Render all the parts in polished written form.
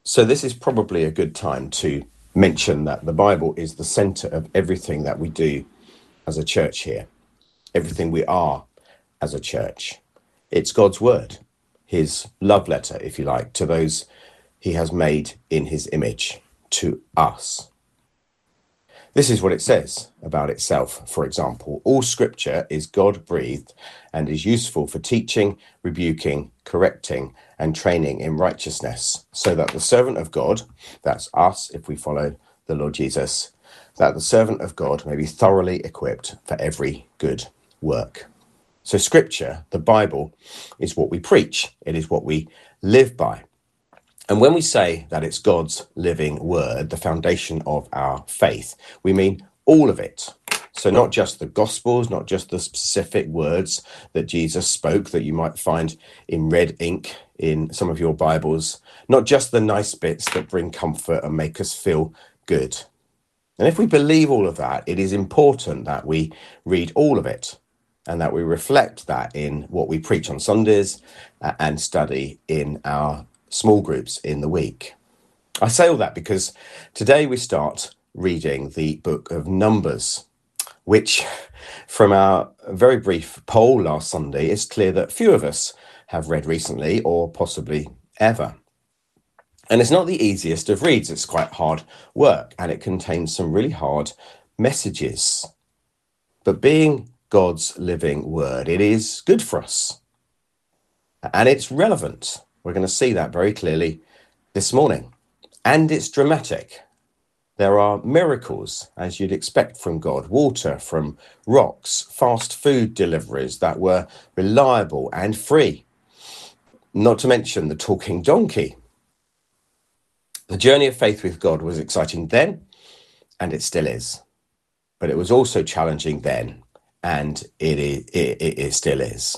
So this is probably a good time to mention that the Bible is the centre of everything that we do as a church here, everything we are as a church. It's God's word, his love letter, if you like, to those he has made in his image, to us. This is what it says about itself, for example. All scripture is God-breathed and is useful for teaching, rebuking, correcting, and training in righteousness, so that the servant of God, that's us if we follow the Lord Jesus, that the servant of God may be thoroughly equipped for every good work. So scripture, the Bible, is what we preach. It is what we live by. And when we say that it's God's living word, the foundation of our faith, we mean all of it. So not just the Gospels, not just the specific words that Jesus spoke that you might find in red ink in some of your Bibles, not just the nice bits that bring comfort and make us feel good. And if we believe all of that, it is important that we read all of it and that we reflect that in what we preach on Sundays and study in our small groups in the week. I say all that because today we start reading the book of Numbers, which from our very brief poll last Sunday, it's clear that few of us have read recently or possibly ever. And it's not the easiest of reads. It's quite hard work and it contains some really hard messages. But being God's living word, it is good for us and it's relevant. We're going to see that very clearly this morning. And it's dramatic. There are miracles, as you'd expect from God, water from rocks, fast food deliveries that were reliable and free. Not to mention the talking donkey. The journey of faith with God was exciting then, and it still is. But it was also challenging then, and it still is.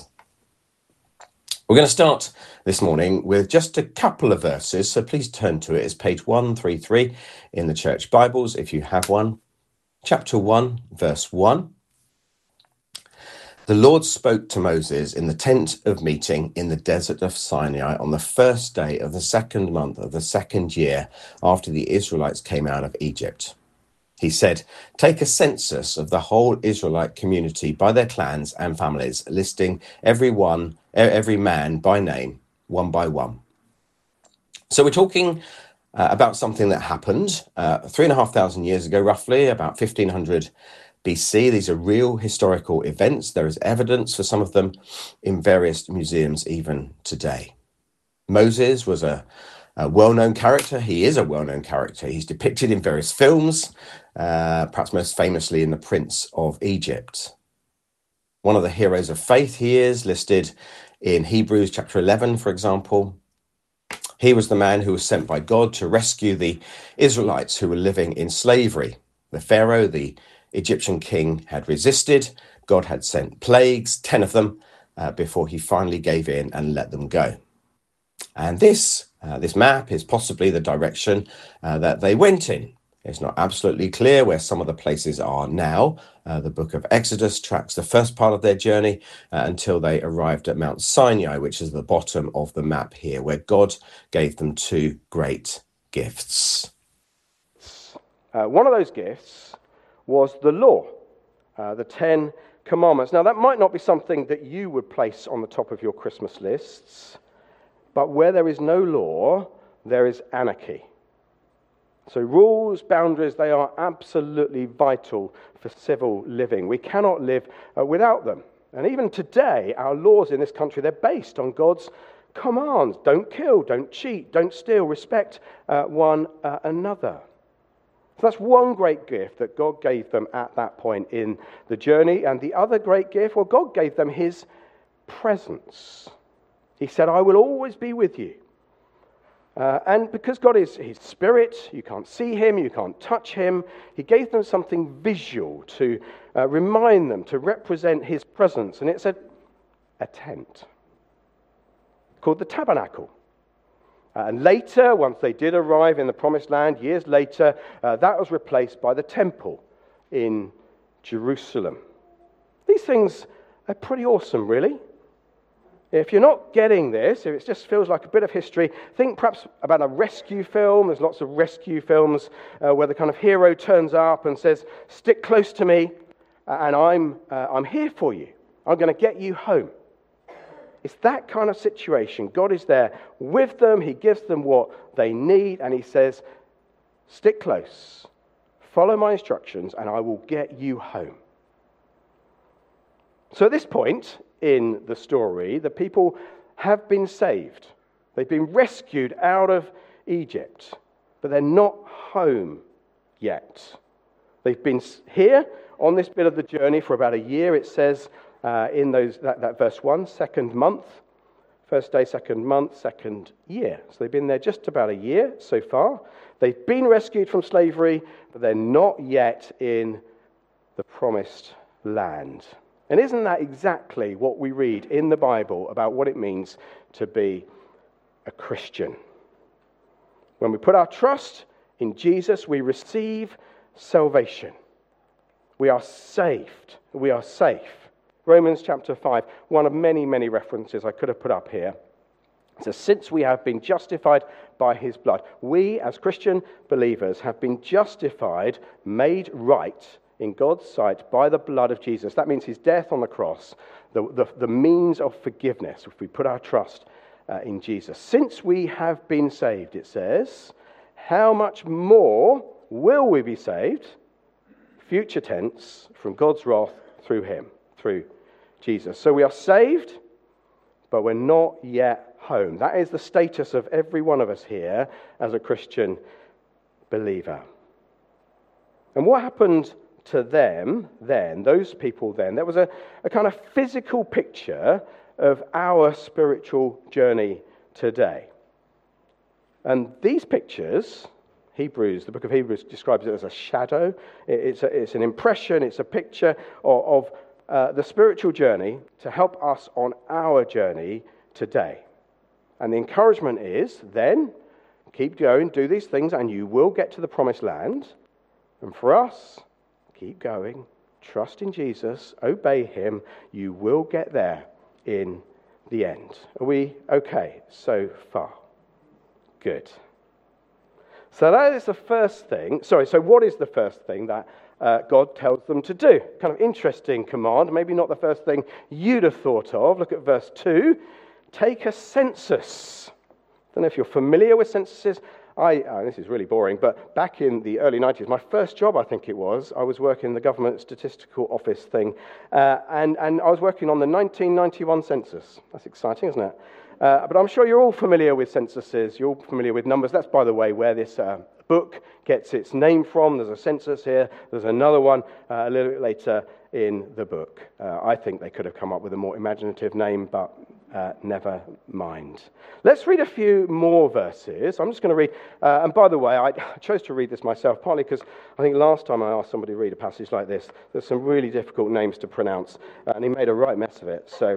We're going to start this morning with just a couple of verses, so please turn to it. It's page 133 in the church Bibles, if you have one. Chapter 1, verse 1. The Lord spoke to Moses in the tent of meeting in the desert of Sinai on the first day of the second month of the second year after the Israelites came out of Egypt. He said, take a census of the whole Israelite community by their clans and families, listing every man by name, one by one. So we're talking about something that happened 3,500 years ago, roughly, about 1500 BC. These are real historical events. There is evidence for some of them in various museums even today. Moses was a well-known character. He is a well-known character. He's depicted in various films, perhaps most famously in The Prince of Egypt. One of the heroes of faith he is, listed in Hebrews chapter 11, for example. He was the man who was sent by God to rescue the Israelites who were living in slavery. The Pharaoh, the Egyptian king, had resisted. God had sent plagues, 10 of them, before he finally gave in and let them go. And this map is possibly the direction that they went in. It's not absolutely clear where some of the places are now. The book of Exodus tracks the first part of their journey until they arrived at Mount Sinai, which is the bottom of the map here, where God gave them two great gifts. One of those gifts was the law, the 10 Commandments. Now, that might not be something that you would place on the top of your Christmas lists, but where there is no law, there is anarchy. So rules, boundaries, they are absolutely vital for civil living. We cannot live without them. And even today, our laws in this country, they're based on God's commands. Don't kill, don't cheat, don't steal, respect one another. So that's one great gift that God gave them at that point in the journey. And the other great gift, well, God gave them his presence. He said, I will always be with you. And because God is his spirit, you can't see him, you can't touch him, he gave them something visual to remind them, to represent his presence. And it's a tent called the tabernacle. And later, once they did arrive in the promised land, years later, that was replaced by the temple in Jerusalem. These things are pretty awesome, really. If you're not getting this, if it just feels like a bit of history, think perhaps about a rescue film. There's lots of rescue films where the kind of hero turns up and says, stick close to me, and I'm here for you. I'm going to get you home. It's that kind of situation. God is there with them. He gives them what they need, and he says, stick close, follow my instructions, and I will get you home. So at this point in the story, the people have been saved. They've been rescued out of Egypt, but they're not home yet. They've been here on this bit of the journey for about a year. It says in that verse 1, second month, first day, second month, second year. So they've been there just about a year so far. They've been rescued from slavery, but they're not yet in the promised land. And isn't that exactly what we read in the Bible about what it means to be a Christian? When we put our trust in Jesus, we receive salvation. We are saved. We are safe. Romans chapter 5, one of many, many references I could have put up here. It says, since we have been justified by his blood, we as Christian believers have been justified, made right in God's sight by the blood of Jesus. That means his death on the cross, the means of forgiveness, if we put our trust in Jesus. Since we have been saved, it says, how much more will we be saved, future tense, from God's wrath through him, through Jesus. So we are saved, but we're not yet home. That is the status of every one of us here as a Christian believer. And what happened to them then, those people then, there was a kind of physical picture of our spiritual journey today. And these pictures, the book of Hebrews describes it as a shadow. It's an impression, it's a picture of the spiritual journey to help us on our journey today. And the encouragement is then, keep going, do these things, and you will get to the promised land. And for us, keep going, trust in Jesus, obey him, you will get there in the end. Are we okay so far? Good. So that is the first thing. So what is the first thing that God tells them to do? Kind of interesting command, maybe not the first thing you'd have thought of. Look at verse 2. Take a census. I don't know if you're familiar with censuses. This is really boring, but back in the early 90s, my first job, I think it was, I was working in the government statistical office thing, and I was working on the 1991 census. That's exciting, isn't it? But I'm sure you're all familiar with censuses. You're all familiar with numbers. That's, by the way, where this book gets its name from. There's a census here. There's another one a little bit later in the book. I think they could have come up with a more imaginative name, but never mind. Let's read a few more verses. I'm just going to read, and by the way, I chose to read this myself, partly because I think last time I asked somebody to read a passage like this, there's some really difficult names to pronounce, and he made a right mess of it. So,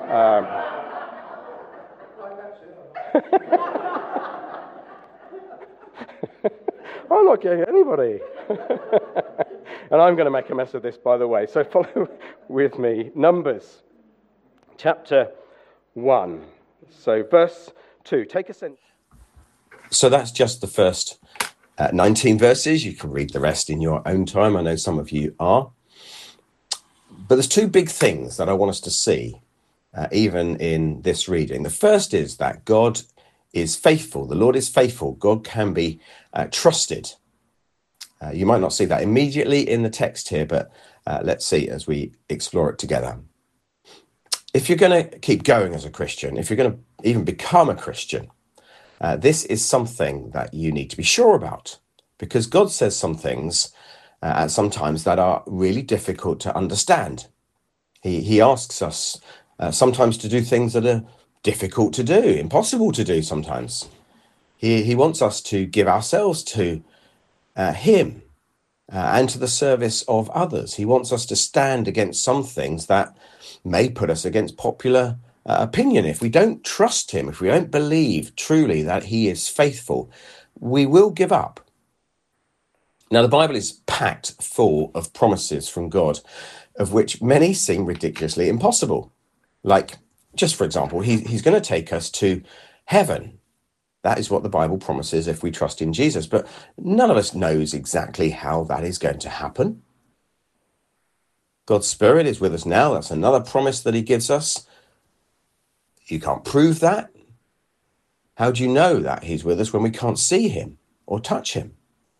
I'm not getting anybody. And I'm going to make a mess of this, by the way. So follow with me. Numbers, chapter 1. So verse 2. Take a census. So that's just the first 19 verses. You can read the rest in your own time. I know some of you are. But there's two big things that I want us to see, even in this reading. The first is that God is faithful. The Lord is faithful. God can be trusted. You might not see that immediately in the text here, but let's see as we explore it together. If you're going to keep going as a Christian, if you're going to even become a Christian, this is something that you need to be sure about, because God says some things sometimes that are really difficult to understand. He asks us sometimes to do things that are difficult to do, impossible to do sometimes. He wants us to give ourselves to him and to the service of others. He wants us to stand against some things that may put us against popular opinion. If we don't trust him, if we don't believe truly that he is faithful, we will give up. Now, the Bible is packed full of promises from God, of which many seem ridiculously impossible. Like, Just for example, he's going to take us to heaven. That is what the Bible promises if we trust in Jesus. But none of us knows exactly how that is going to happen. God's Spirit is with us now. That's another promise that he gives us. You can't prove that. How do you know that he's with us when we can't see him or touch him?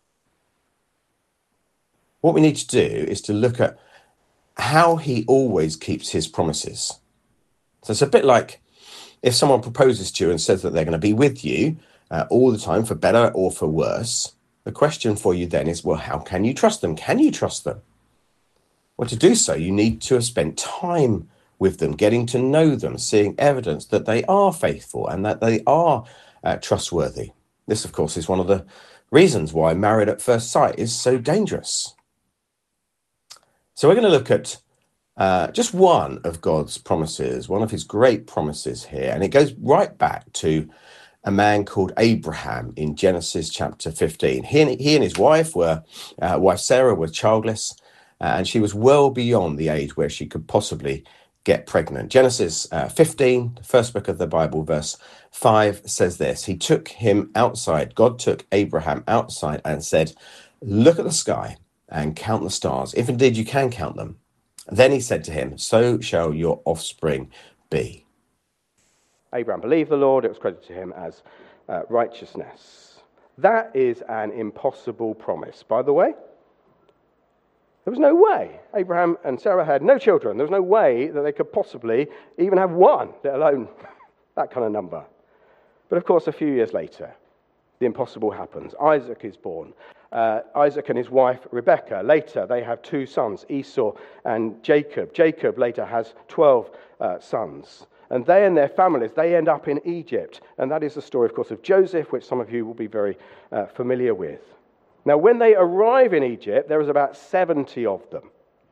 What we need to do is to look at how he always keeps his promises. So it's a bit like if someone proposes to you and says that they're going to be with you all the time, for better or for worse, the question for you then is, well, how can you trust them? Can you trust them? Well, to do so, you need to have spent time with them, getting to know them, seeing evidence that they are faithful and that they are trustworthy. This, of course, is one of the reasons why married at first sight is so dangerous. So we're going to look at just one of God's promises, one of his great promises here. And it goes right back to a man called Abraham in Genesis chapter 15. He and his wife Sarah were childless, and she was well beyond the age where she could possibly get pregnant. Genesis 15, the first book of the Bible, verse 5 says this: he took him outside. God took Abraham outside and said, look at the sky and count the stars, if indeed you can count them. Then he said to him, so shall your offspring be. Abraham believed the Lord, it was credited to him as righteousness. That is an impossible promise, by the way. There was no way. Abraham and Sarah had no children. There was no way that they could possibly even have one, let alone that kind of number. But of course, a few years later, the impossible happens. Isaac is born. Isaac and his wife Rebekah. Later, they have two sons, Esau and Jacob. Jacob later has 12 sons. And they and their families, they end up in Egypt. And that is the story, of course, of Joseph, which some of you will be very familiar with. Now, when they arrive in Egypt, there is about 70 of them.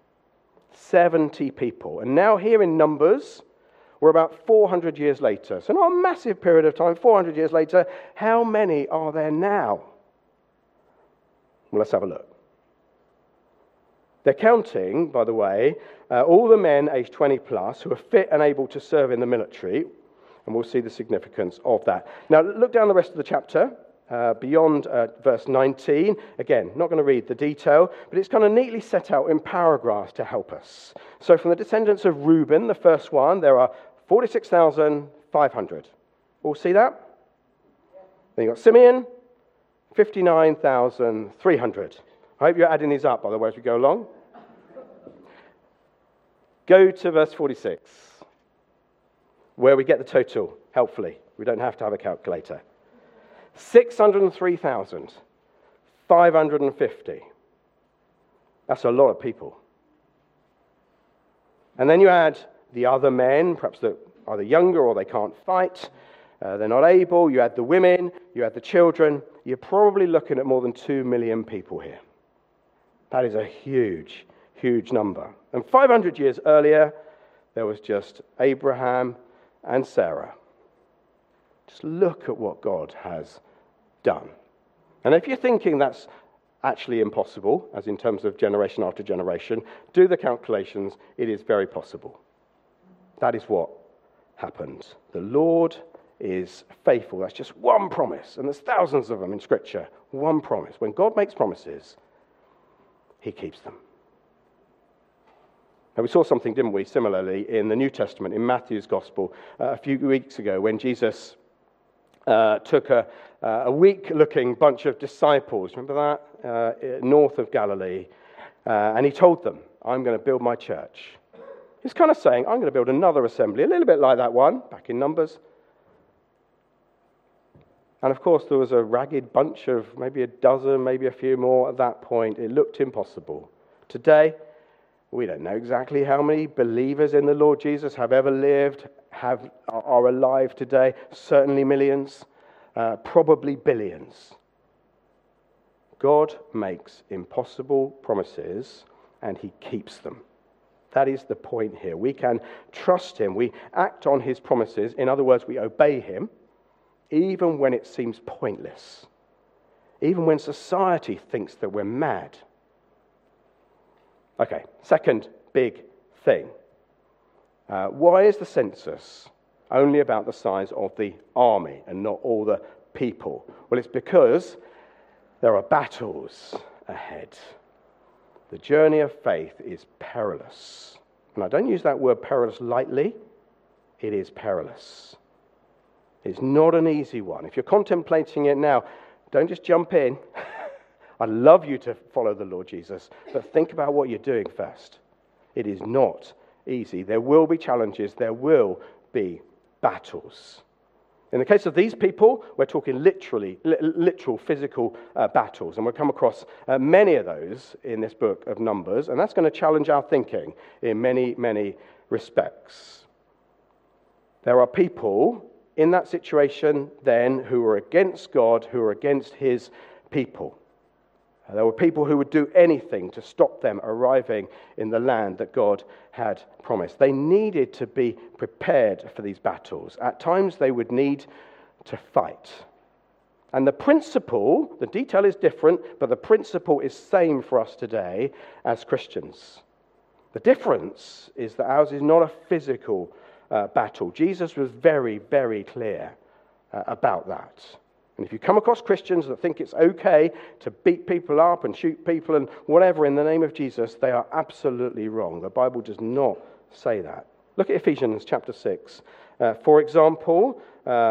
70 people. And now here in Numbers, we're about 400 years later. So not a massive period of time, 400 years later. How many are there now? Well, let's have a look. They're counting, by the way, all the men aged 20 plus who are fit and able to serve in the military. And we'll see the significance of that. Now, look down the rest of the chapter. Beyond verse 19. Again, not going to read the detail, but it's kind of neatly set out in paragraphs to help us. So from the descendants of Reuben, the first one, there are 46,500. All see that? Then you've got Simeon, 59,300. I hope you're adding these up, by the way, as we go along. Go to verse 46, where we get the total, helpfully. We don't have to have a calculator. 603,550. That's a lot of people. And then you add the other men, perhaps they're either younger or they can't fight, they're not able. You add the women, you add the children. You're probably looking at more than 2 million people here. That is a huge, huge number. And 500 years earlier, there was just Abraham and Sarah. Just look at what God has done. And if you're thinking that's actually impossible, as in terms of generation after generation, do the calculations. It is very possible. That is what happened. The Lord is faithful. That's just one promise. And there's thousands of them in Scripture. One promise. When God makes promises, he keeps them. Now, we saw something, didn't we, similarly in the New Testament, in Matthew's Gospel, a few weeks ago, when Jesus took a weak-looking bunch of disciples, remember that, north of Galilee, and he told them, I'm going to build my church. He's kind of saying, I'm going to build another assembly, a little bit like that one, back in Numbers. And of course, there was a ragged bunch of maybe a dozen, maybe a few more at that point. It looked impossible. Today, we don't know exactly how many believers in the Lord Jesus have ever lived, are alive today. Certainly millions, probably billions. God makes impossible promises and he keeps them. That is the point here. We can trust him. We act on his promises. In other words, we obey him, even when it seems pointless. Even when society thinks that we're mad. Okay, second big thing. Why is the census only about the size of the army and not all the people? Well, it's because there are battles ahead. The journey of faith is perilous. And I don't use that word perilous lightly. It is perilous. It's not an easy one. If you're contemplating it now, don't just jump in. I'd love you to follow the Lord Jesus, but think about what you're doing first. It is not easy. There will be challenges. There will be battles. In the case of these people, we're talking literal physical battles, and we'll come across many of those in this book of Numbers, and that's going to challenge our thinking in many, many respects. There are people in that situation then who are against God, who are against his people. There were people who would do anything to stop them arriving in the land that God had promised. They needed to be prepared for these battles. At times they would need to fight. And the principle, the detail is different, but the principle is same for us today as Christians. The difference is that ours is not a physical battle. Jesus was very, very clear about that. And if you come across Christians that think it's okay to beat people up and shoot people and whatever in the name of Jesus, they are absolutely wrong. The Bible does not say that. Look at Ephesians chapter 6. For example,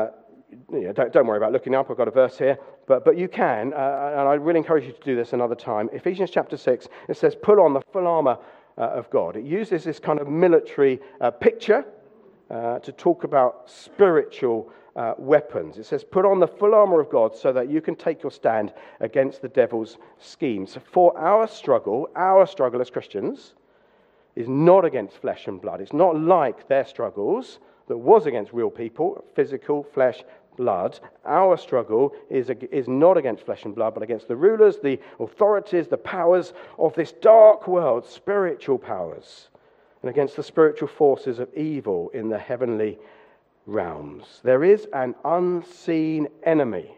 don't worry about looking up. I've got a verse here. But you can, and I really encourage you to do this another time. Ephesians chapter 6, it says, put on the full armor of God. It uses this kind of military picture to talk about spiritual weapons. It says, put on the full armor of God so that you can take your stand against the devil's schemes. For our struggle as Christians is not against flesh and blood. It's not like their struggles that was against real people, physical, flesh, blood. Our struggle is not against flesh and blood, but against the rulers, the authorities, the powers of this dark world, spiritual powers, and against the spiritual forces of evil in the heavenly realms. There is an unseen enemy.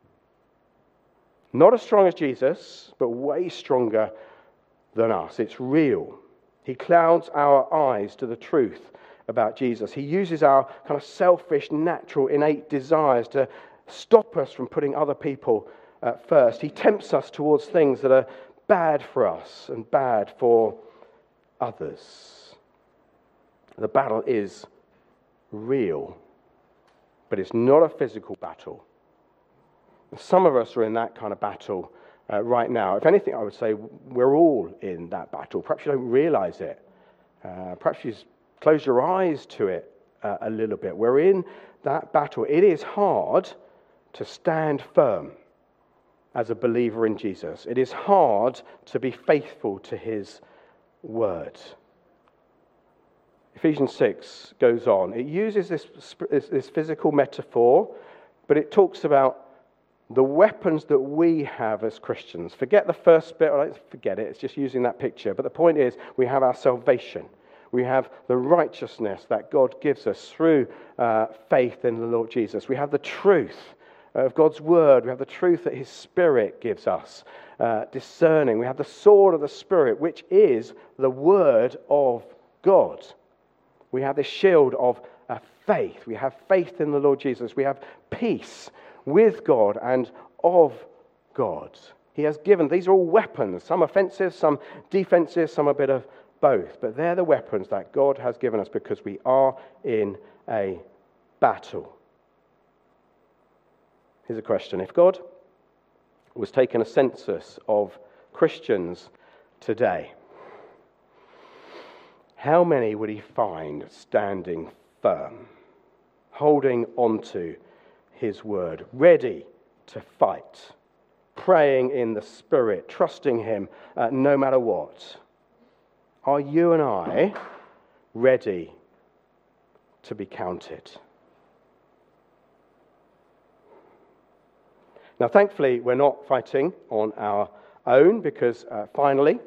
Not as strong as Jesus, but way stronger than us. It's real. He clouds our eyes to the truth about Jesus. He uses our kind of selfish, natural, innate desires to stop us from putting other people first. He tempts us towards things that are bad for us and bad for others. The battle is real, but it's not a physical battle. Some of us are in that kind of battle right now. If anything, I would say we're all in that battle. Perhaps you don't realize it. Perhaps you close your eyes to it a little bit. We're in that battle. It is hard to stand firm as a believer in Jesus. It is hard to be faithful to his word. Ephesians 6 goes on. It uses this physical metaphor, but it talks about the weapons that we have as Christians. Forget the first bit, forget it, it's just using that picture. But the point is, we have our salvation. We have the righteousness that God gives us through faith in the Lord Jesus. We have the truth of God's word. We have the truth that his Spirit gives us, discerning. We have the sword of the Spirit, which is the word of God. We have this shield of faith. We have faith in the Lord Jesus. We have peace with God and of God. He has given, these are all weapons, some offensive, some defensive, some a bit of both. But they're the weapons that God has given us because we are in a battle. Here's a question. If God was taking a census of Christians today, how many would he find standing firm, holding onto his word, ready to fight, praying in the Spirit, trusting him no matter what? Are you and I ready to be counted? Now, thankfully, we're not fighting on our own because finally,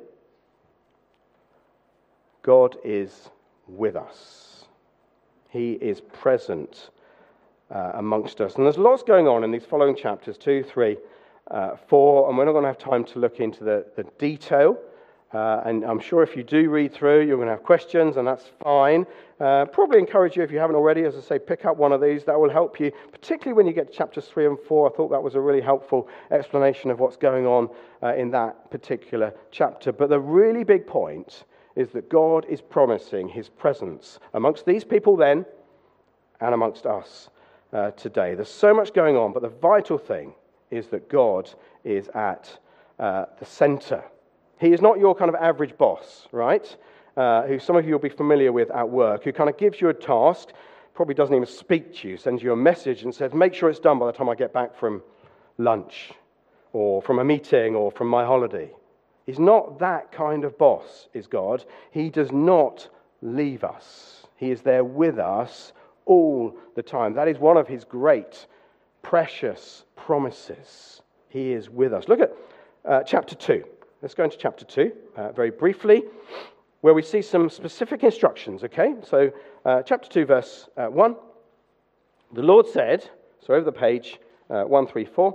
God is with us. He is present amongst us. And there's lots going on in these following chapters, 2, 3, 4, and we're not going to have time to look into the detail And I'm sure if you do read through, you're going to have questions, and that's fine. Probably encourage you, if you haven't already, as I say, pick up one of these. That will help you, particularly when you get to chapters 3 and 4. I thought that was a really helpful explanation of what's going on in that particular chapter. But the really big point is that God is promising his presence amongst these people then and amongst us today. There's so much going on, but the vital thing is that God is at the center. He is not your kind of average boss, right? Who some of you will be familiar with at work, who kind of gives you a task, probably doesn't even speak to you, sends you a message and says, make sure it's done by the time I get back from lunch or from a meeting or from my holiday. He's not that kind of boss, is God. He does not leave us. He is there with us all the time. That is one of his great, precious promises. He is with us. Look at chapter 2. Let's go into chapter 2 very briefly, where we see some specific instructions, okay? So, chapter 2, verse 1. The Lord said, so over the page, 134.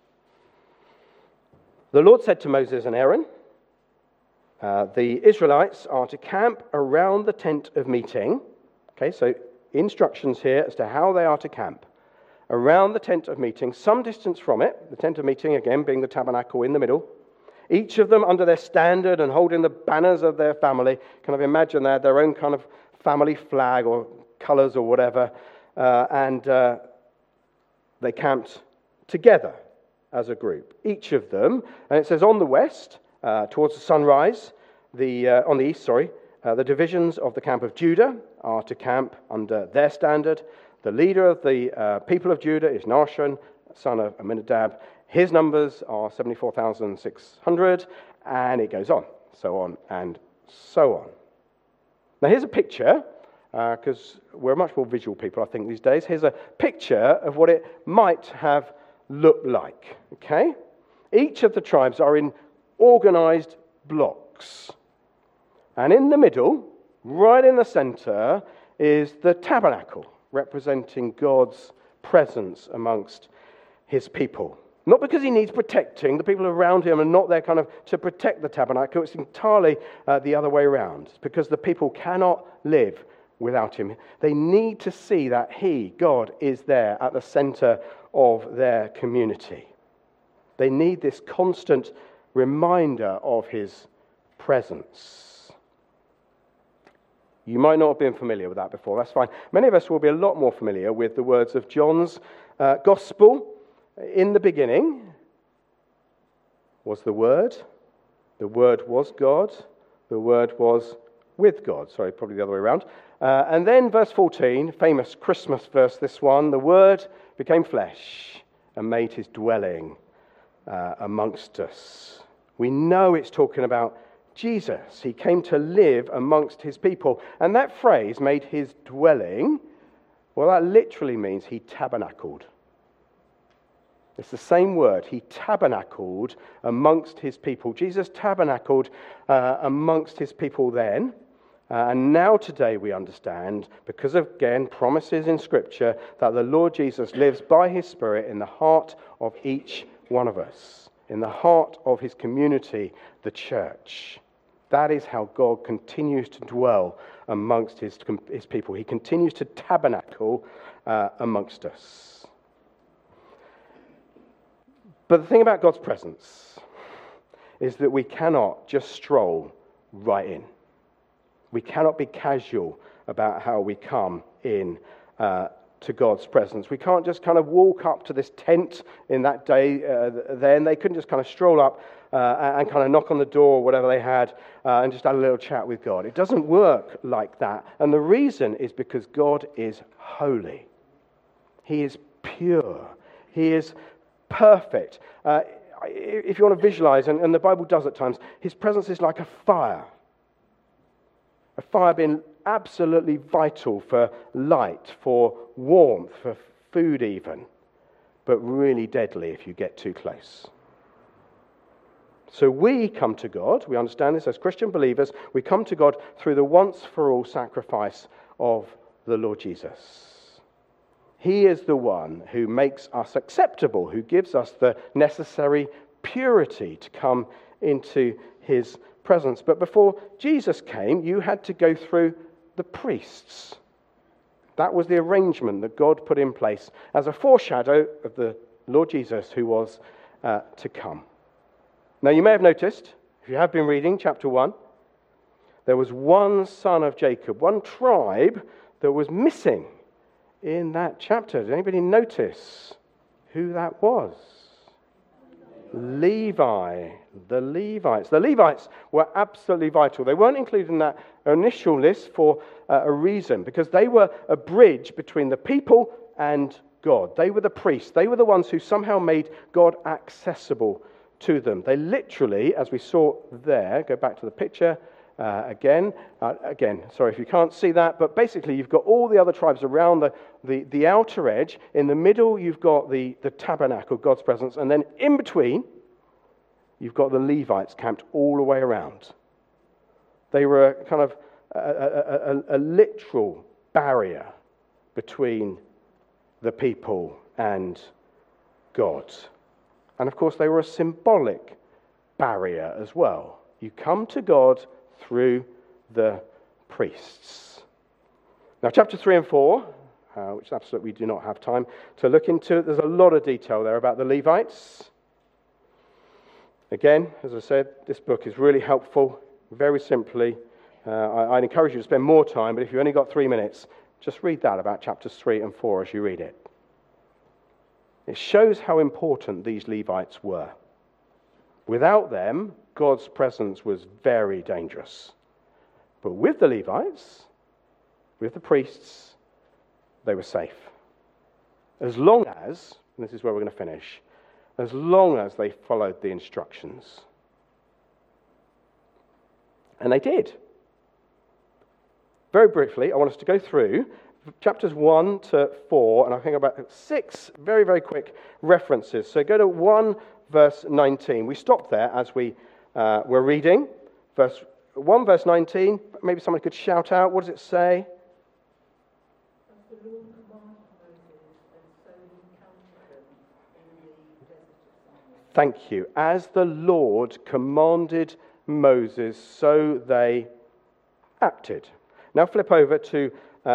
The Lord said to Moses and Aaron, the Israelites are to camp around the tent of meeting. Okay, so instructions here as to how they are to camp. Around the tent of meeting, some distance from it, the tent of meeting, again, being the tabernacle in the middle. Each of them under their standard and holding the banners of their family. Kind of imagine they had their own kind of family flag or colours or whatever. And they camped together as a group. Each of them, and it says on the west, towards the sunrise, on the east, the divisions of the camp of Judah are to camp under their standard. The leader of the people of Judah is Nahshon, son of Amminadab. His numbers are 74,600, and it goes on, so on and so on. Now here's a picture, because we're much more visual people, I think, these days. Here's a picture of what it might have looked like, okay? Each of the tribes are in organized blocks. And in the middle, right in the center, is the tabernacle, representing God's presence amongst his people. Not because he needs protecting. The people around him are not there kind of to protect the tabernacle. It's entirely the other way around. It's because the people cannot live without him. They need to see that he, God, is there at the center of their community. They need this constant reminder of his presence. You might not have been familiar with that before. That's fine. Many of us will be a lot more familiar with the words of John's Gospel. In the beginning was the Word was God, the Word was with God. Sorry, probably the other way around. And then verse 14, famous Christmas verse, this one, the Word became flesh and made his dwelling amongst us. We know it's talking about Jesus. He came to live amongst his people. And that phrase, made his dwelling, well, that literally means he tabernacled. It's the same word. He tabernacled amongst his people. Jesus tabernacled amongst his people then. And now today we understand, because of, again, promises in Scripture, that the Lord Jesus lives by his Spirit in the heart of each one of us, in the heart of his community, the church. That is how God continues to dwell amongst his people. He continues to tabernacle amongst us. But the thing about God's presence is that we cannot just stroll right in. We cannot be casual about how we come in to God's presence. We can't just kind of walk up to this tent in that day then. They couldn't just kind of stroll up and kind of knock on the door or whatever they had and just have a little chat with God. It doesn't work like that. And the reason is because God is holy. He is pure. He is perfect. If you want to visualize, and the Bible does at times, his presence is like a fire. A fire being absolutely vital for light, for warmth, for food even, but really deadly if you get too close. So we come to God, we understand this as Christian believers, we come to God through the once-for-all sacrifice of the Lord Jesus. He is the one who makes us acceptable, who gives us the necessary purity to come into his presence. But before Jesus came, you had to go through the priests. That was the arrangement that God put in place as a foreshadow of the Lord Jesus who was to come. Now, you may have noticed, if you have been reading chapter 1, there was one son of Jacob, one tribe that was missing in that chapter. Did anybody notice who that was? Levi. The Levites. The Levites were absolutely vital. They weren't included in that initial list for a reason, because they were a bridge between the people and God. They were the priests. They were the ones who somehow made God accessible to them. They literally, as we saw there, go back to the picture again, sorry if you can't see that, but basically you've got all the other tribes around the outer edge. In the middle you've got the tabernacle, God's presence, and then in between you've got the Levites camped all the way around. They were a kind of a literal barrier between the people and God. And of course they were a symbolic barrier as well. You come to God through the priests. Now, chapter 3 and 4, which absolutely we do not have time to look into, there's a lot of detail there about the Levites. Again, as I said, this book is really helpful. Very simply, I'd encourage you to spend more time, but if you've only got 3 minutes, just read that about chapters 3 and 4 as you read it. It shows how important these Levites were. Without them, God's presence was very dangerous. But with the Levites, with the priests, they were safe. As long as, and this is where we're going to finish, as long as they followed the instructions. And they did. Very briefly, I want us to go through chapters 1 to 4, and I think about 6 very, very quick references. So go to 1 verse 19. We stopped there as we were reading. 1 verse 19, maybe someone could shout out. What does it say? Thank you. As the Lord commanded Moses, so they acted. Now flip over to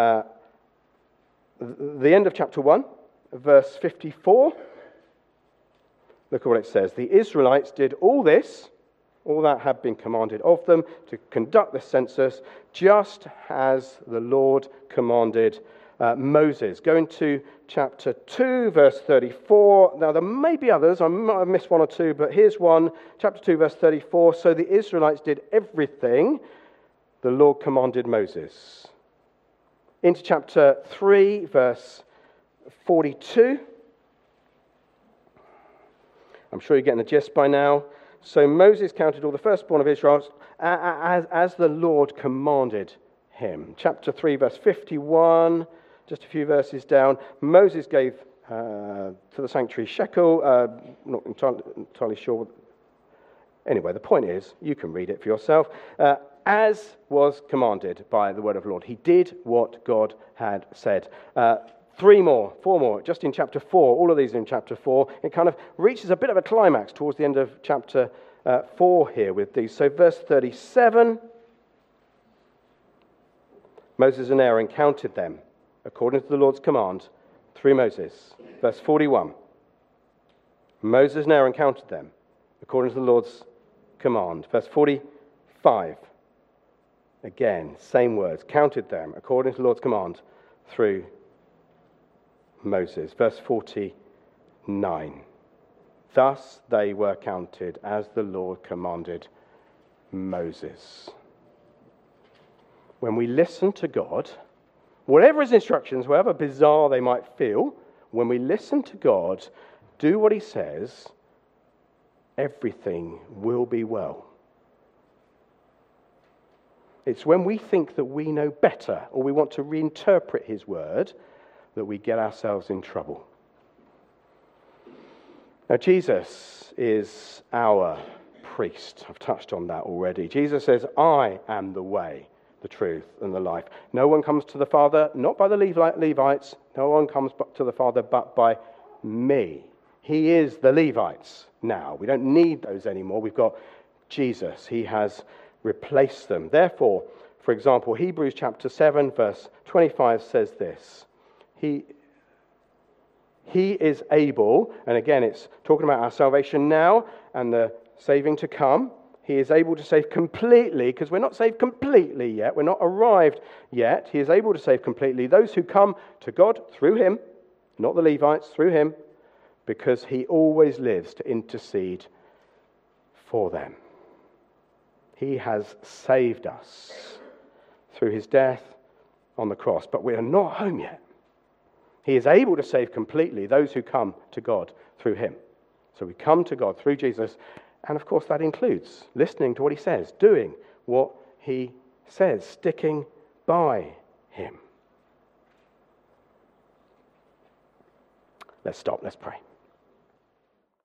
the end of chapter 1, verse 54. Look at what it says. The Israelites did all this, all that had been commanded of them, to conduct the census, just as the Lord commanded Moses. Going to chapter 2, verse 34. Now, there may be others. I might have missed one or two, but here's one. Chapter 2, verse 34. So the Israelites did everything the Lord commanded Moses. Into chapter 3, verse 42. I'm sure you're getting the gist by now. So Moses counted all the firstborn of Israel as the Lord commanded him. Chapter 3, verse 51, just a few verses down. Moses gave to the sanctuary shekel. Not entirely sure. Anyway, the point is, you can read it for yourself. As was commanded by the word of the Lord. He did what God had said. 4 more, just in chapter 4. All of these are in chapter 4. It kind of reaches a bit of a climax towards the end of chapter 4 here with these. So verse 37, Moses and Aaron counted them according to the Lord's command through Moses. Verse 41, Moses and Aaron counted them according to the Lord's command. Verse 45, again, same words, counted them according to the Lord's command through Moses. Verse 49. Thus they were counted as the Lord commanded Moses. When we listen to God, whatever his instructions, however bizarre they might feel, when we listen to God, do what he says, everything will be well. It's when we think that we know better or we want to reinterpret his word that we get ourselves in trouble. Now, Jesus is our priest. I've touched on that already. Jesus says, I am the way, the truth, and the life. No one comes to the Father, not by the Levites. No one comes to the Father but by me. He is the Levites now. We don't need those anymore. We've got Jesus. He has replaced them. Therefore, for example, Hebrews chapter 7, verse 25 says this. He is able, and again it's talking about our salvation now and the saving to come. He is able to save completely, because we're not saved completely yet. We're not arrived yet. He is able to save completely those who come to God through him, not the Levites, through him, because he always lives to intercede for them. He has saved us through his death on the cross, but we are not home yet. He is able to save completely those who come to God through him. So we come to God through Jesus, and of course that includes listening to what he says, doing what he says, sticking by him. Let's stop, let's pray.